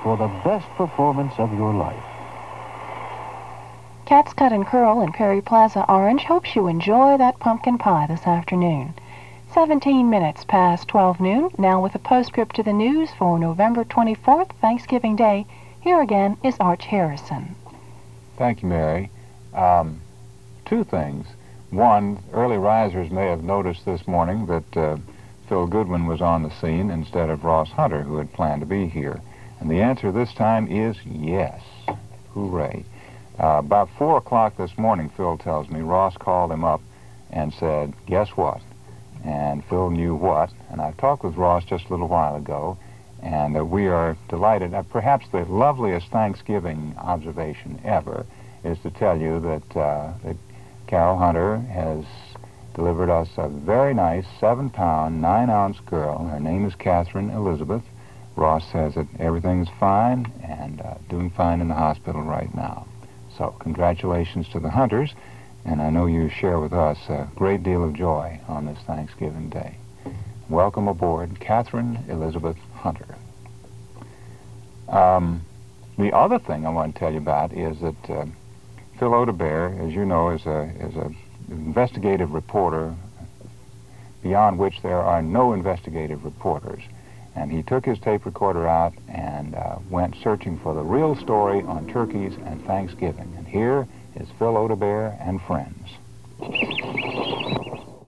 for the best performance of your life. Cat's Cut and Curl in Perry Plaza Orange hopes you enjoy that pumpkin pie this afternoon. 17 minutes past 12 noon, now with a postscript to the news for November 24th, Thanksgiving Day. Here again is Arch Harrison. Thank you, Mary. Two things. One, early risers may have noticed this morning that Phil Goodwin was on the scene instead of Ross Hunter, who had planned to be here. And the answer this time is yes. Hooray. About 4 o'clock this morning, Phil tells me, Ross called him up and said, guess what? And Phil knew what. And I talked with Ross just a little while ago, and we are delighted. Perhaps the loveliest Thanksgiving observation ever is to tell you that Carol Hunter has delivered us a very nice 7-pound, 9-ounce girl. Her name is Catherine Elizabeth. Ross says that everything's fine and doing fine in the hospital right now. So congratulations to the Hunters, and I know you share with us a great deal of joy on this Thanksgiving Day. Welcome aboard, Catherine Elizabeth Hunter. The other thing I want to tell you about is that Phil Odebear, as you know, is a investigative reporter beyond which there are no investigative reporters. And he took his tape recorder out and went searching for the real story on turkeys and Thanksgiving. And here is Phil Odebear and friends.